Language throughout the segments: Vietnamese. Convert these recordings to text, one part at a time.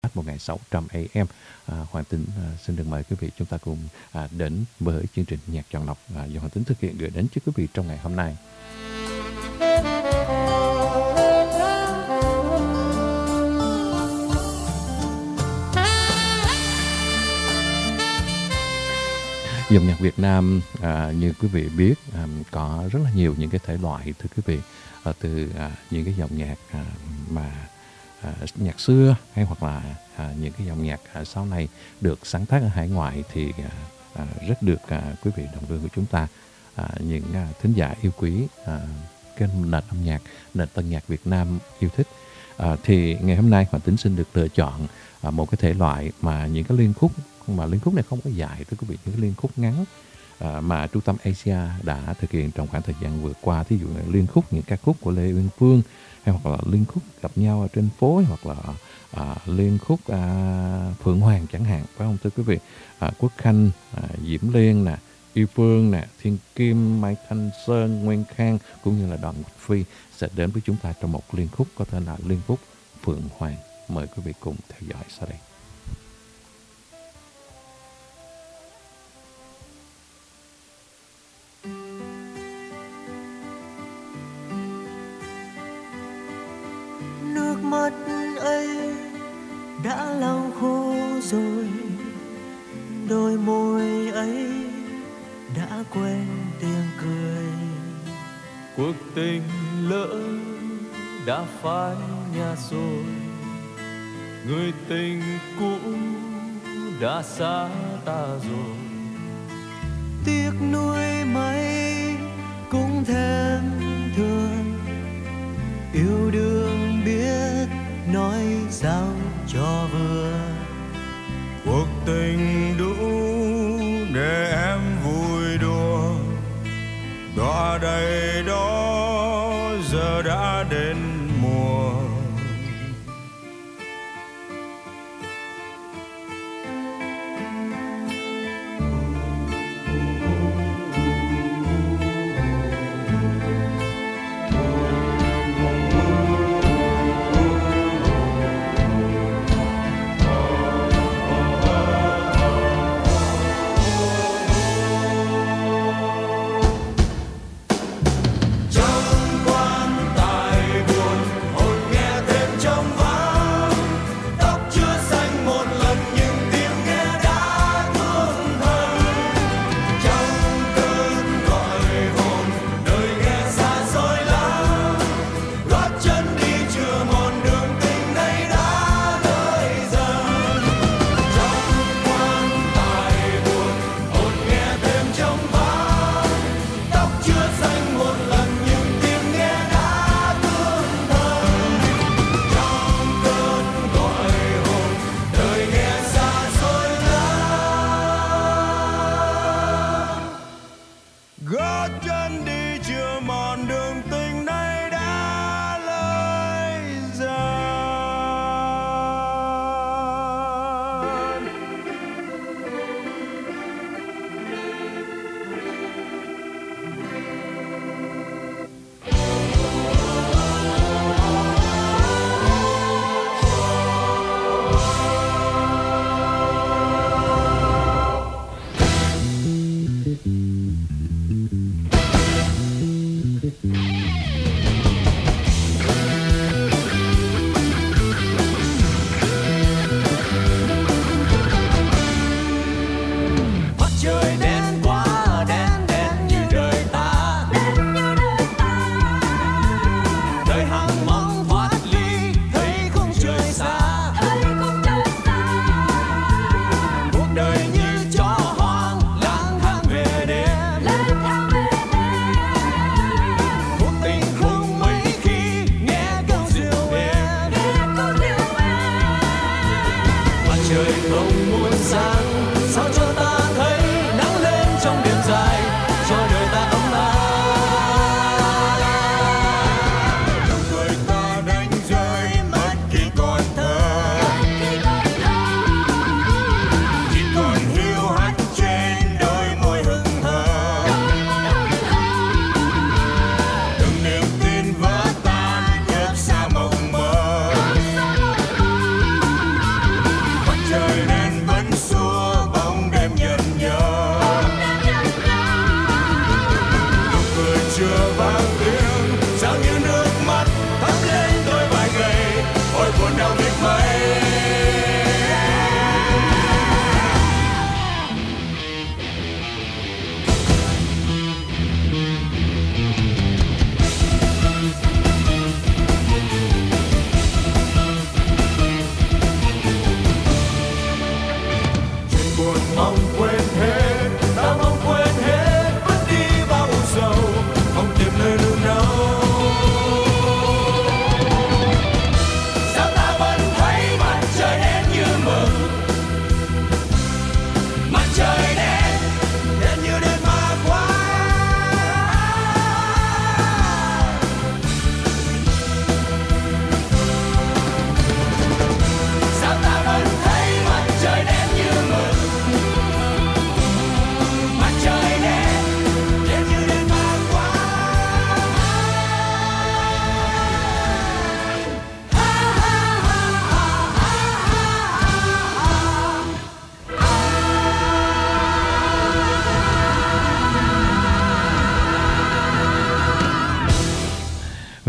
1600 AM. Hoàng Tính xin được mời quý vị chúng ta cùng đến với chương trình nhạc chọn lọc do Hoàng Tính thực hiện gửi đến cho quý vị trong ngày hôm nay. Dòng nhạc Việt Nam như quý vị biết có rất là nhiều những cái thể loại, thưa quý vị, từ những cái dòng nhạc mà nhạc xưa hay hoặc là những cái dòng nhạc sau này được sáng tác ở hải ngoại thì rất được quý vị đồng hương của chúng ta, những thính giả yêu quý cái nền âm nhạc, nền tân nhạc Việt Nam yêu thích. Thì ngày hôm nay Hoàng Tính xin được lựa chọn một cái thể loại mà những cái liên khúc này không có dài, thưa quý vị, những cái liên khúc ngắn mà Trung tâm Asia đã thực hiện trong khoảng thời gian vừa qua. Thí dụ như liên khúc, những ca khúc của Lê Uyên Phương, hay hoặc là liên khúc gặp nhau ở trên phố, hoặc là liên khúc Phượng Hoàng chẳng hạn, phải không thưa quý vị? Quốc Khanh, Diễm Liên nè, Yêu Phương nè, Thiên Kim, Mai Thanh Sơn, Nguyên Khang cũng như là Đoàn Ngọc Phi sẽ đến với chúng ta trong một liên khúc có tên là liên khúc Phượng Hoàng. Mời quý vị cùng theo dõi sau đây. Nước mắt ấy đã lau khô rồi, đôi môi ấy đã quen tiếng cười. Cuộc tình lỡ đã phai nhạt rồi, người tình cũ đã xa ta rồi. Tiếc nuối mấy cũng thêm thương, yêu đương biết nói sao cho vừa. Cuộc tình đủ để em vui đùa, đọa đầy đó giờ đã đến mùa.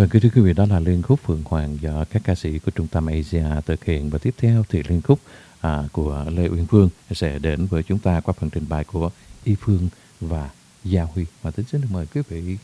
Vâng, thưa quý vị, đó là liên khúc Phượng Hoàng do các ca sĩ của Trung tâm Asia thực hiện. Và tiếp theo thì liên khúc của Lê Uyên Phương sẽ đến với chúng ta qua phần trình bày của Y Phương và Gia Huy. Và Tính xin được mời quý vị.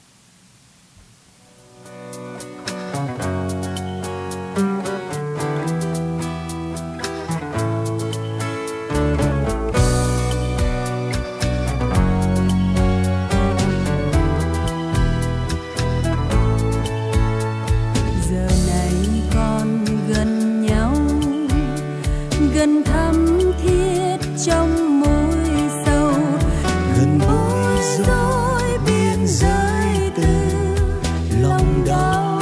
Gần thắm thiết trong mối sâu, gần bối rối biên giới từ lòng đau.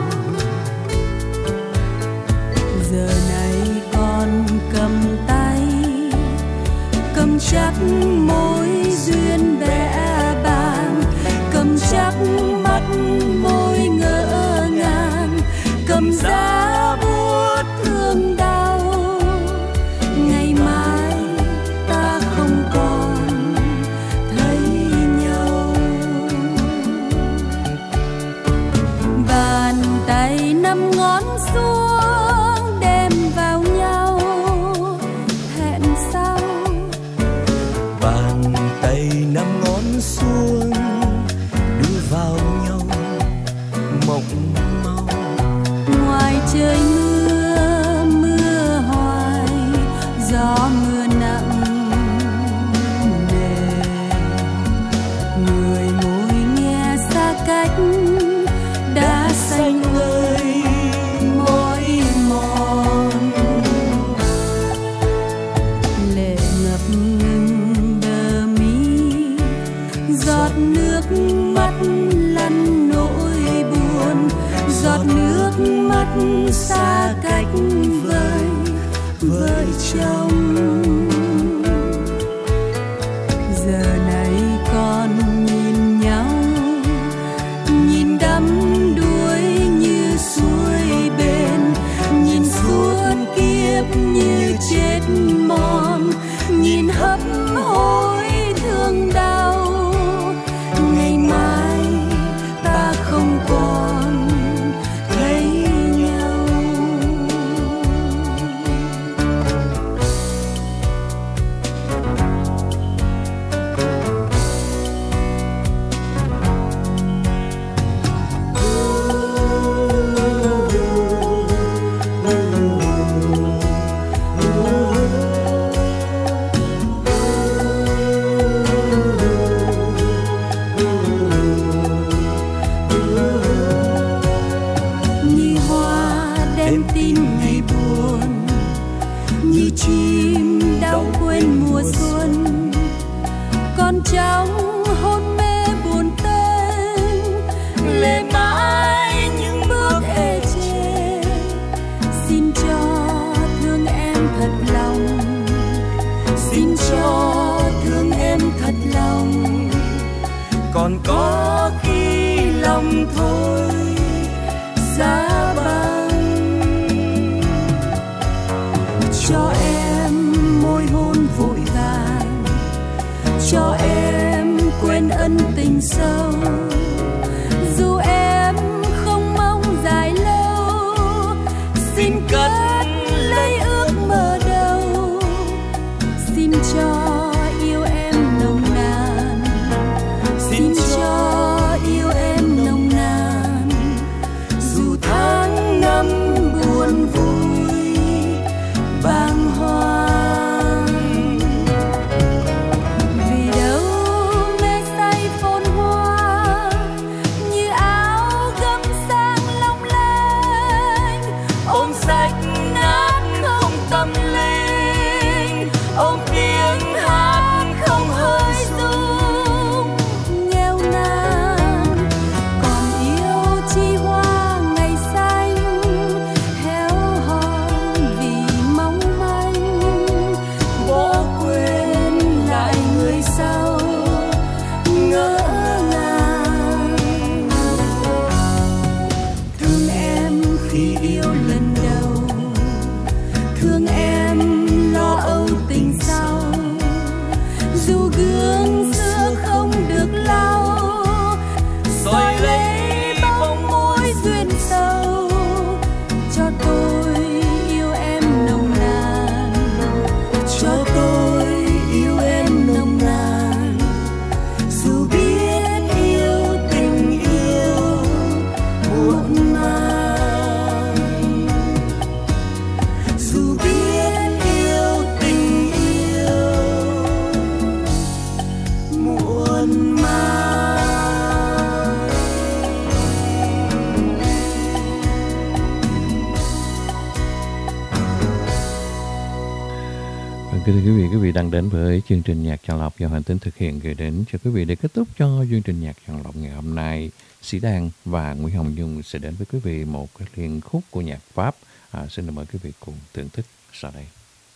Giờ này con cầm tay, cầm chắc mối duyên vẽ bàng, cầm chắc mắt môi ngỡ ngàng, cầm giá buốt thương đau. Ngày mai ta không còn thấy nhau. Bàn tay năm ngón xuống đem vào nhau, hẹn sau. Bàn tay năm ngón xuống đưa vào nhau, mộng mau. Ngoài trời mưa, mưa hoài, gió mưa nặng nề. Người ngồi nghe xa cách đã xanh ơi mỏi mòn. Lệ ngập ngừng bờ mi, giọt nước mắt lăn nỗi buồn, giọt nước mắt xa cách vời vợ chồng. Giờ này con nhìn nhau, nhìn đắm đuối như suối bền, nhìn suốt kiếp như chết mòn, nhìn hấp hối thương đau. Ngày mai ta không còn thấy nhau. Như hoa đem tin ngày buồn, như chim đau quên mùa xuân. Con trong hôn mê buồn tên, lệ mãi những bước ê chề. Xin cho thương em thật lòng, xin cho thương em thật lòng. Còn có khi lòng thôi Giá băng cho em môi hôn vội vàng, cho em quên ân tình sâu. Dù em không mong dài lâu, xin cất lấy ước mơ đầu. Xin cho yêu em nồng nàn, xin cho yêu em nồng nàn. Dù tháng năm buồn vui bàng hoàng, vì đâu mê say phồn hoa, Kính thưa quý vị đang đến với chương trình Nhạc Chọn Lọc do Hoàng Tính thực hiện gửi đến cho quý vị để kết thúc cho chương trình Nhạc Chọn Lọc ngày hôm nay. Sĩ Đan và Nguyễn Hồng Nhung sẽ đến với quý vị một cái liên khúc của nhạc Pháp. Xin mời quý vị cùng thưởng thức sau đây.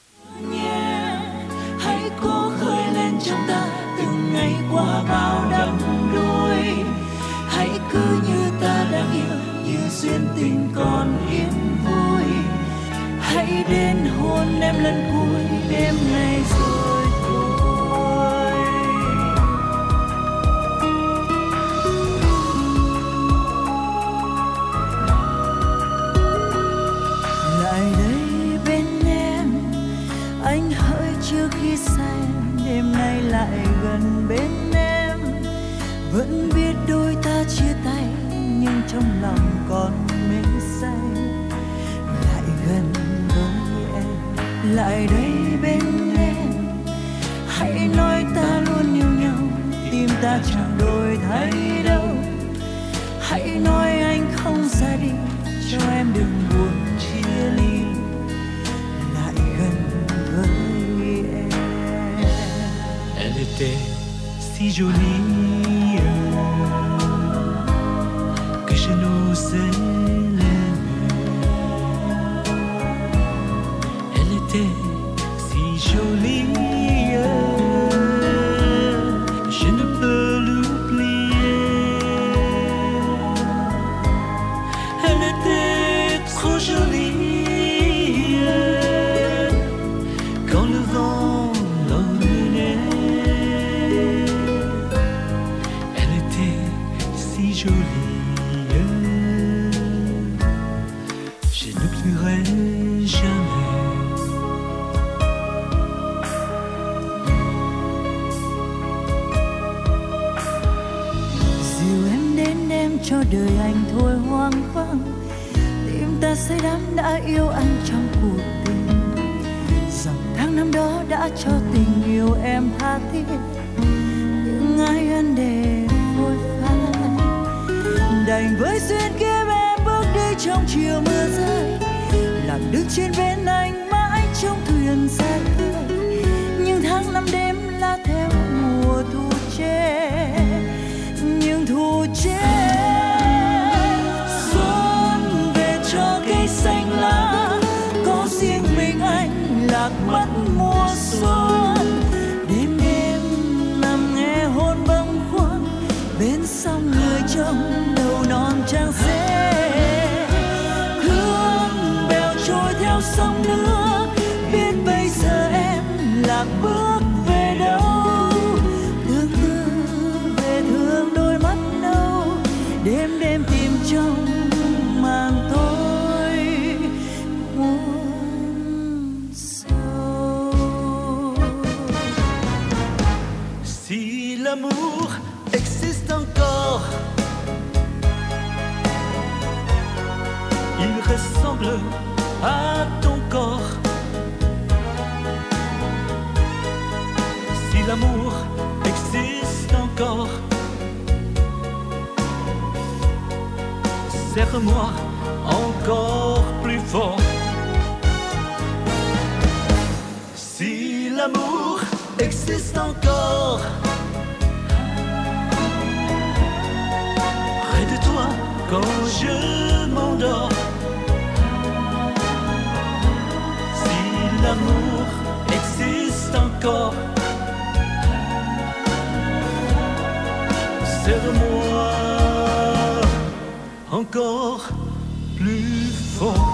Hãy cố khơi lên trong ta từng ngày qua bao đắm đuối. Hãy cứ như ta đang yêu, như duyên tình còn yên vui. Hãy đến hôn em lần cuối đêm nay rồi thôi. Lại đây bên em, anh hỡi trước khi say. Đêm nay lại gần bên em, vẫn biết đôi ta chia tay, nhưng trong lòng còn mê say. Lại gần lại đây bên em, hãy nói ta luôn yêu nhau, tim ta chẳng đổi thay đâu. Hãy nói anh không ra đi, cho em đừng buồn chia ly. Lại gần với em. Elle était si jolie que je n'osais si jolie, je ne peux l'oublier. Elle était trop jolie quand le vent l'emmenait. Elle était si jolie, je n'oublierai jamais. Cho đời anh thôi hoang vắng, tim ta say đắm đã yêu anh trong cuộc tình. Dòng tháng năm đó đã cho tình yêu em tha thiết, nhưng ai ăn để phôi phai. Đành với duyên kiếp em bước đi trong chiều mưa rơi, lặng đứng trên bên anh mãi trong thuyền xa khơi. Nhưng tháng năm đêm lá theo mùa thu che, nhưng thu che. Xanh lá có riêng mình anh lạc mất mùa xuân. Đêm đêm nằm nghe hôn bâng khuâng bên sông người trông đầu non trang xế. Hương bèo trôi theo sông nước, biết bây giờ em lạc bước về đâu. Tương tư về thương đôi mắt nâu, đêm đêm tìm trong màng tối. L'amour existe encore, il ressemble à ton corps. Si l'amour existe encore, serre-moi encore plus fort. Si l'amour existe encore, quand je m'endors. Si l'amour existe encore, serre-moi encore plus forte.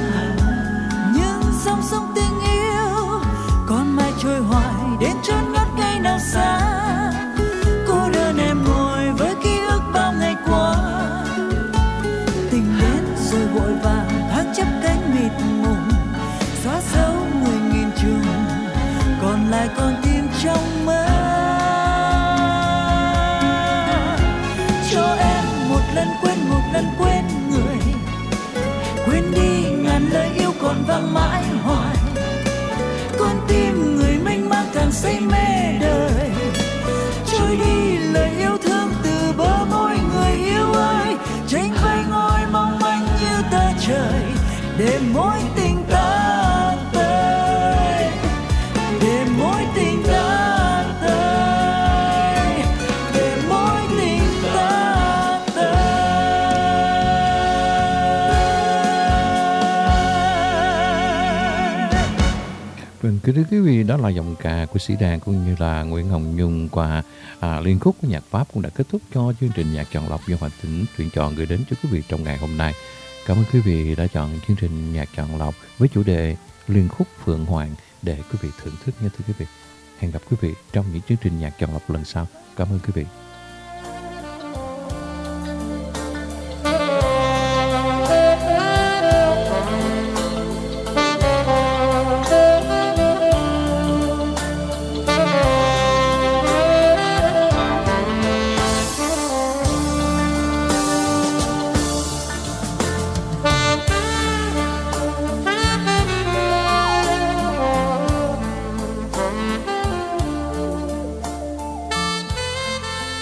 Trôi hoài đến chốn ngất cho em một lần quên người, quên đi ngàn lời yêu còn vang mãi hoài. Con tim người mênh mang càng say mê đời, trôi đi lời yêu thương từ bờ môi người yêu ơi. Tranh vây ngôi mong manh như tờ trời, để mối tình ta tới, để mối tình ta tới, để mối tình ta tới. Vâng, kính thưa quý vị, đó là giọng ca của Sĩ Đàn cũng như là Nguyễn Hồng Nhung qua liên khúc của nhạc Pháp cũng đã kết thúc cho chương trình nhạc chọn lọc do Hoàng Tĩnh tuyển chọn gửi đến cho quý vị trong ngày hôm nay. Cảm ơn quý vị đã chọn chương trình nhạc chọn lọc với chủ đề liên khúc Phượng Hoàng để quý vị thưởng thức nha thưa quý vị. Hẹn gặp quý vị trong những chương trình nhạc chọn lọc lần sau. Cảm ơn quý vị.